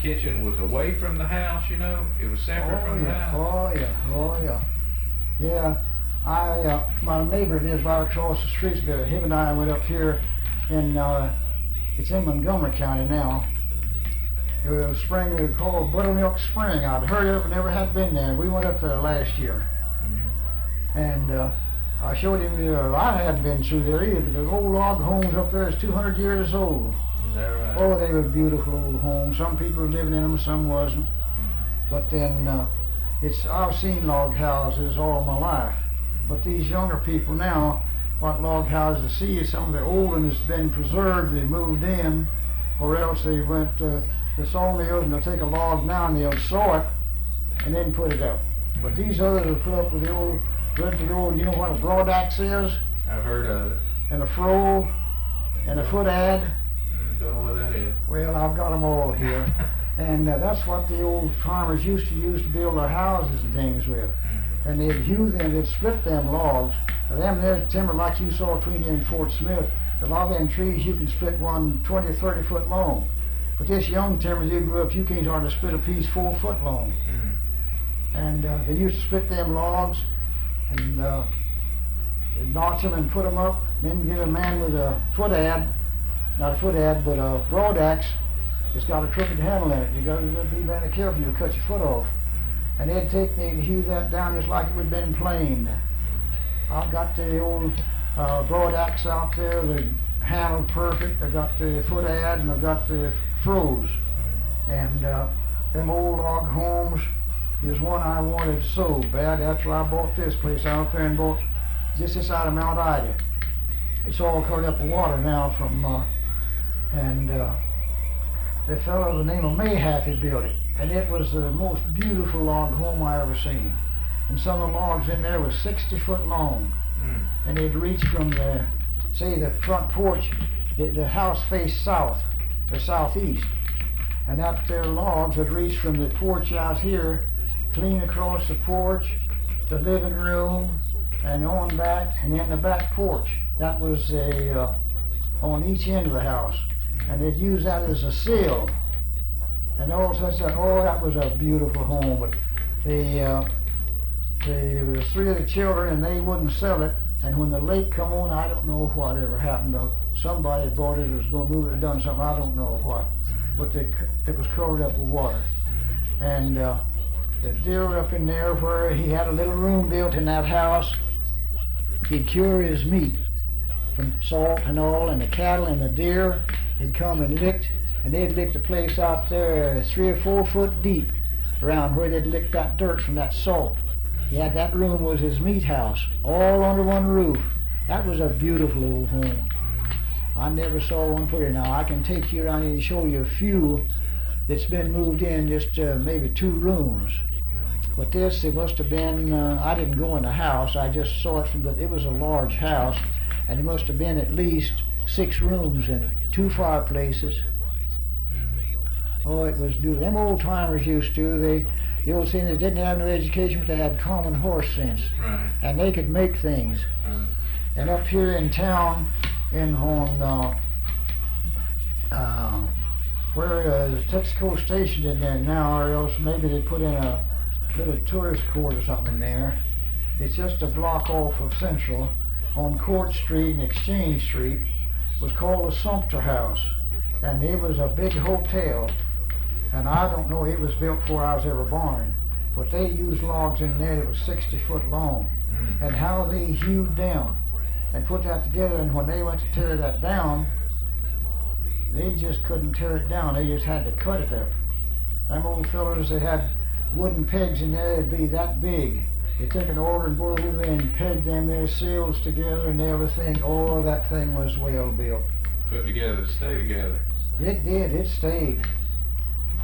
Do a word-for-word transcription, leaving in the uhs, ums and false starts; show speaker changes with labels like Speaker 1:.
Speaker 1: kitchen was away from the house, you know? It was separate
Speaker 2: oh,
Speaker 1: from the
Speaker 2: yeah.
Speaker 1: house?
Speaker 2: Oh, yeah, oh, yeah. Yeah, I, uh, my neighbor lives right across the street there. Him and I went up here in, uh, it's in Montgomery County now. It was a spring called Buttermilk Spring. I'd heard of it, never had been there. We went up there last year. Mm-hmm. And uh, I showed him, uh, I hadn't been through there either, but the old log homes up there is two hundred years old.
Speaker 1: Is that right?
Speaker 2: Oh, they were beautiful old homes. Some people were living in them, some wasn't. Mm-hmm. But then, uh, it's, I've seen log houses all my life. But these younger people now, what log houses see, some of the old ones has been preserved, they moved in, or else they went to the sawmills and they'll take a log now and they'll saw it and then put it up. But these others will put up with the old, the old, you know what a broad axe is?
Speaker 1: I've heard of it.
Speaker 2: And a froe, and a foot ad.
Speaker 1: Mm, don't know what that is.
Speaker 2: Well, I've got them all here. And uh, that's what the old farmers used to use to build their houses and things with. Mm-hmm. And they'd hew them, they'd split them logs. Now, them there timber like you saw between here and Fort Smith, a lot of them trees you can split one twenty, thirty foot long. But this young timber you grew up, you can't hardly split a piece four foot long. Mm-hmm. And uh, they used to split them logs and uh, notch them and put them up, then get a man with a foot ad, not a foot ad, but a broad axe. It's got a crooked handle in it. You got to be very careful, you'll cut your foot off. And they'd take me and hew that down just like it would have been planed. I've got the old uh, broad axe out there, the handle perfect. I've got the foot ads and I've got the froes. And uh, them old log homes is one I wanted so bad. That's why I bought this place out there and bought just this side of Mount Ida. It's all covered up with water now from, uh, and uh, the fellow by the name of Mayhaff had built it. And it was the most beautiful log home I ever seen. And some of the logs in there was sixty foot long. Mm. And they'd reach from the, say the front porch, the, the house faced south, or southeast. And that there logs would reach from the porch out here, clean across the porch, the living room, and on back, and then the back porch. That was a, uh, on each end of the house. And they'd use that as a sill. And all such that, oh, that was a beautiful home. But the, uh, the, there was three of the children and they wouldn't sell it. And when the lake come on, I don't know what ever happened. Uh, somebody bought it, or was going to move it, or done something, I don't know what. But they, it was covered up with water. And uh, the deer up in there where he had a little room built in that house, he'd cure his meat from salt and all, and the cattle and the deer had come and licked, and they'd licked the place out there three or four foot deep around where they'd licked that dirt from that salt. He had that room was his meat house, all under one roof. That was a beautiful old home. I never saw one prettier. Now I can take you around and show you a few that's been moved in, just uh, maybe two rooms. But this, it must have been, uh, I didn't go in the house, I just saw it from, but it was a large house, and it must have been at least six rooms in it, two fireplaces. Oh, it was beautiful. Them old timers used to, they, the old seniors didn't have no education, but they had common horse sense. Right. And they could make things. Right. And up here in town, in on, uh, uh, where uh, there's Texaco Station in there now, or else maybe they put in a little tourist court or something in there. It's just a block off of Central on Court Street and Exchange Street. It was called the Sumter House, and it was a big hotel. And I don't know, it was built before I was ever born, but they used logs in there that was sixty foot long. Mm. And how they hewed down and put that together, and when they went to tear that down, they just couldn't tear it down, they just had to cut it up. Them old fellas, they had wooden pegs in there that'd be that big. They took an order and go over and pegged them there seals together and everything. Oh, that thing was well built.
Speaker 1: Put together to stay together.
Speaker 2: It did, it stayed.